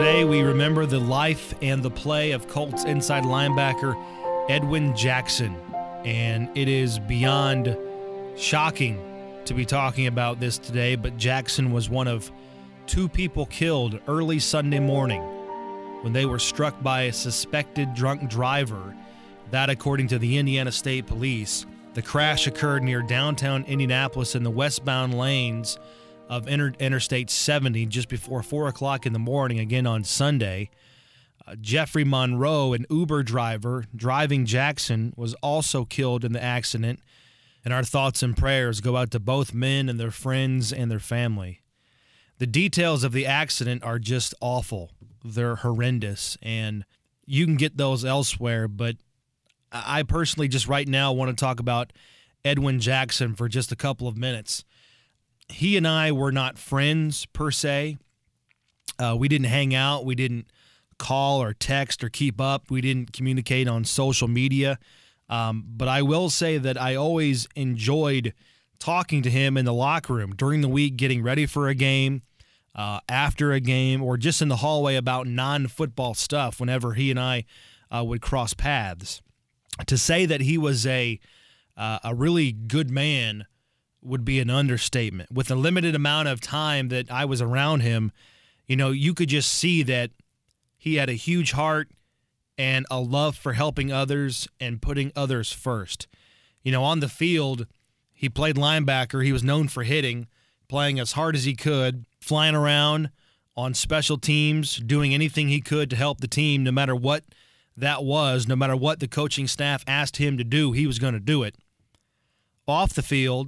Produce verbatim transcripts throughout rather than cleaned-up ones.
Today we remember the life and the play of Colts inside linebacker Edwin Jackson. And it is beyond shocking to be talking about this today, but Jackson was one of two people killed early Sunday morning when they were struck by a suspected drunk driver. That, according to the Indiana State Police. The crash occurred near downtown Indianapolis in the westbound lanes of Inter- Interstate seventy just before four o'clock in the morning, again on Sunday. Uh, Jeffrey Monroe, an Uber driver driving Jackson, was also killed in the accident. And our thoughts and prayers go out to both men and their friends and their family. The details of the accident are just awful. They're horrendous, and you can get those elsewhere, but I personally just right now want to talk about Edwin Jackson for just a couple of minutes. He and I were not friends per se. Uh, we didn't hang out. We didn't call or text or keep up. We didn't communicate on social media. Um, but I will say that I always enjoyed talking to him in the locker room during the week, getting ready for a game, uh, after a game, or just in the hallway about non-football stuff whenever he and I uh, would cross paths. To say that he was a uh, a really good man would be an understatement. With the limited amount of time that I was around him, you know, you could just see that he had a huge heart and a love for helping others and putting others first. You know, on the field, he played linebacker. He was known for hitting, playing as hard as he could, flying around on special teams, doing anything he could to help the team, no matter what that was, no matter what the coaching staff asked him to do, he was going to do it. Off the field,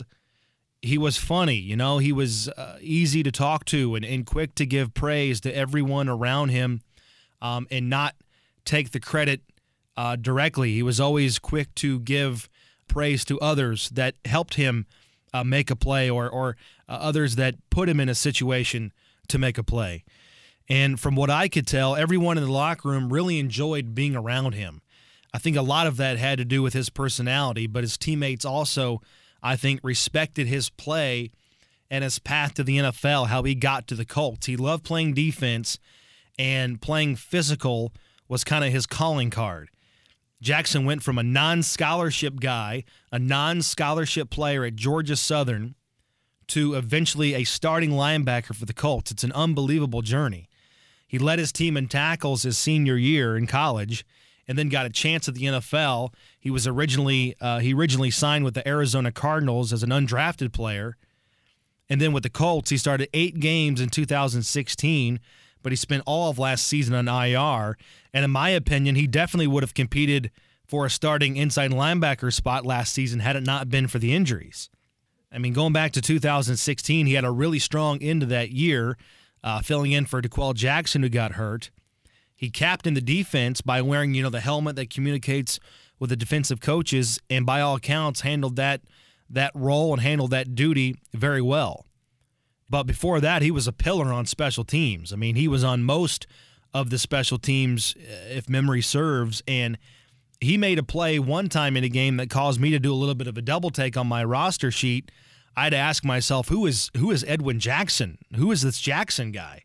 he was funny, you know, he was uh, easy to talk to and, and quick to give praise to everyone around him um, and not take the credit uh, directly. He was always quick to give praise to others that helped him uh, make a play or, or uh, others that put him in a situation to make a play. And from what I could tell, everyone in the locker room really enjoyed being around him. I think a lot of that had to do with his personality, but his teammates also, I think, respected his play and his path to the N F L, how he got to the Colts. He loved playing defense, and playing physical was kind of his calling card. Jackson went from a non-scholarship guy, a non-scholarship player at Georgia Southern, to eventually a starting linebacker for the Colts. It's an unbelievable journey. He led his team in tackles his senior year in college and then got a chance at the N F L. He was originally uh, he originally signed with the Arizona Cardinals as an undrafted player. And then with the Colts, he started eight games in two thousand sixteen, but he spent all of last season on I R. And in my opinion, he definitely would have competed for a starting inside linebacker spot last season had it not been for the injuries. I mean, going back to two thousand sixteen, he had a really strong end of that year, uh, filling in for DeQuell Jackson, who got hurt. He captained the defense by wearing, you know, the helmet that communicates with the defensive coaches, and by all accounts, handled that that role and handled that duty very well. But before that, he was a pillar on special teams. I mean, he was on most of the special teams, if memory serves, and he made a play one time in a game that caused me to do a little bit of a double take on my roster sheet. I had to ask myself, who is who is Edwin Jackson? Who is this Jackson guy?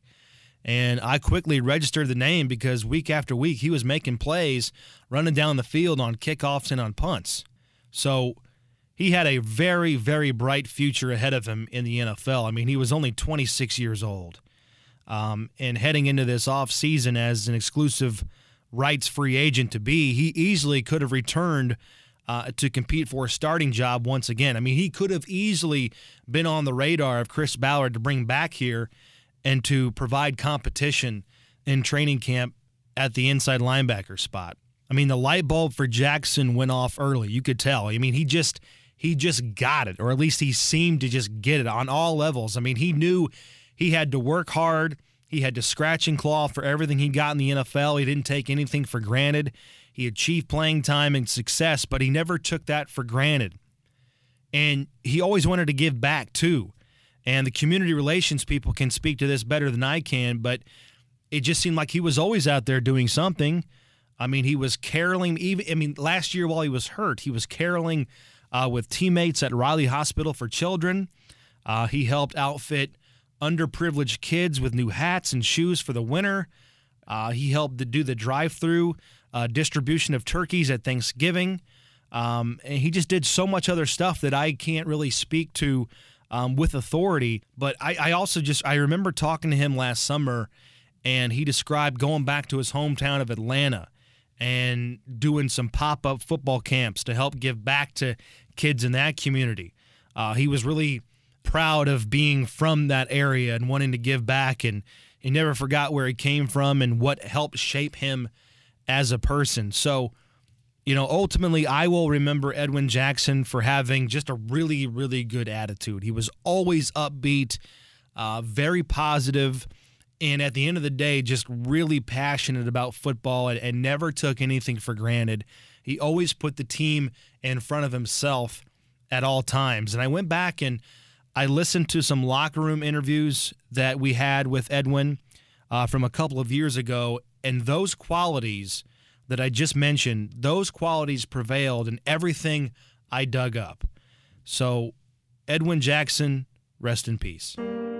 And I quickly registered the name because week after week he was making plays, running down the field on kickoffs and on punts. So he had a very, very bright future ahead of him in the N F L. I mean, he was only twenty-six years old. Um, and heading into this offseason as an exclusive rights free agent to be, he easily could have returned uh, to compete for a starting job once again. I mean, he could have easily been on the radar of Chris Ballard to bring back here and to provide competition in training camp at the inside linebacker spot. I mean, the light bulb for Jackson went off early. You could tell. I mean, he just he just got it, or at least he seemed to just get it on all levels. I mean, he knew he had to work hard. He had to scratch and claw for everything he got in the N F L. He didn't take anything for granted. He achieved playing time and success, but he never took that for granted. And he always wanted to give back, too. And the community relations people can speak to this better than I can, but it just seemed like he was always out there doing something. I mean, he was caroling. Even I mean, last year while he was hurt, he was caroling uh, with teammates at Riley Hospital for Children. Uh, he helped outfit underprivileged kids with new hats and shoes for the winter. Uh, he helped to do the drive-through uh, distribution of turkeys at Thanksgiving. Um, and he just did so much other stuff that I can't really speak to um, with authority. But I, I also just, I remember talking to him last summer, and he described going back to his hometown of Atlanta and doing some pop-up football camps to help give back to kids in that community. Uh, he was really proud of being from that area and wanting to give back, and he never forgot where he came from and what helped shape him as a person. So, you know, ultimately, I will remember Edwin Jackson for having just a really, really good attitude. He was always upbeat, uh, very positive, and at the end of the day, just really passionate about football and, and never took anything for granted. He always put the team in front of himself at all times. And I went back and I listened to some locker room interviews that we had with Edwin uh, from a couple of years ago, and those qualities that I just mentioned, those qualities prevailed in everything I dug up. So, Edwin Jackson, rest in peace.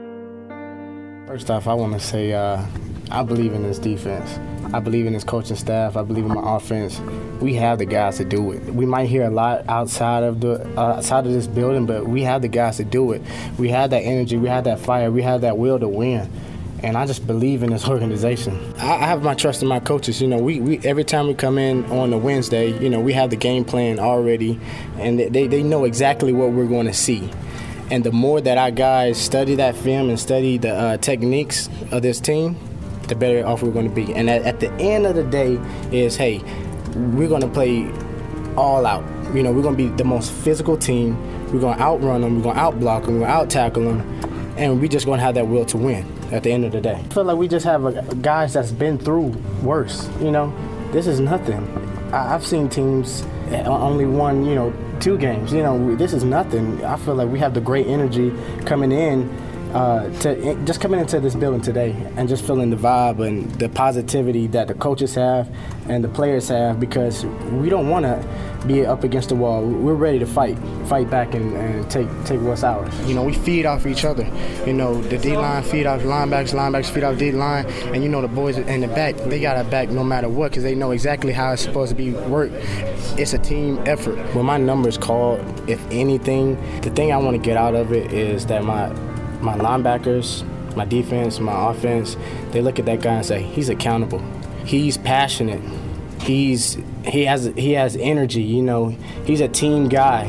First off, I want to say uh, I believe in this defense. I believe in this coaching staff. I believe in my offense. We have the guys to do it. We might hear a lot outside of the uh, outside of this building, but we have the guys to do it. We have that energy. We have that fire. We have that will to win. And I just believe in this organization. I have my trust in my coaches. You know, we, we every time we come in on a Wednesday, you know, we have the game plan already, and they, they know exactly what we're going to see. And the more that our guys study that film and study the uh, techniques of this team, the better off we're going to be. And at, at the end of the day is, hey, we're going to play all out. You know, we're going to be the most physical team. We're going to outrun them. We're going to outblock them. We're going to out-tackle them. And we're just going to have that will to win at the end of the day. I feel like we just have a, guys that's been through worse. You know, this is nothing. I, I've seen teams only won, you know, two games. You know, this is nothing. I feel like we have the great energy coming in, uh, to just coming into this building today and just feeling the vibe and the positivity that the coaches have and the players have, because we don't want to be up against the wall. We're ready to fight, fight back and, and take take what's ours. You know, we feed off each other. You know, the D-line feed off linebackers, linebackers feed off D-line, and you know the boys in the back, they got our back no matter what, because they know exactly how it's supposed to be worked. It's a team effort. When my number's called, if anything, the thing I want to get out of it is that my my linebackers, my defense, my offense, they look at that guy and say, he's accountable. He's passionate. He's he has he has energy, you know. He's a team guy.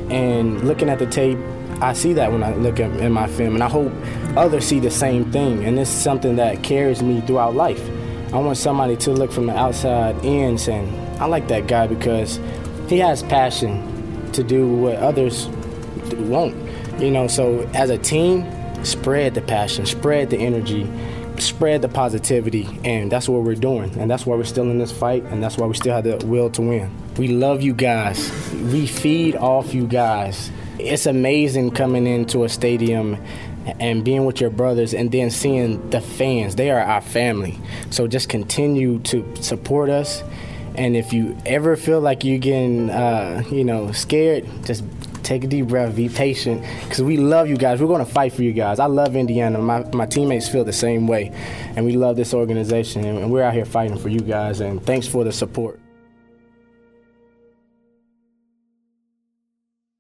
And looking at the tape, I see that when I look at in my film, and I hope others see the same thing. And this is something that carries me throughout life. I want somebody to look from the outside in saying, I like that guy because he has passion to do what others won't. You know, so as a team, spread the passion, spread the energy, spread the positivity, and that's what we're doing. And that's why we're still in this fight, and that's why we still have the will to win. We love you guys. We feed off you guys. It's amazing coming into a stadium and being with your brothers and then seeing the fans. They are our family. So just continue to support us. And if you ever feel like you're getting, uh, you know, scared, just take a deep breath, be patient, because we love you guys. We're going to fight for you guys. I love Indiana. My, my teammates feel the same way, and we love this organization, and we're out here fighting for you guys, and thanks for the support.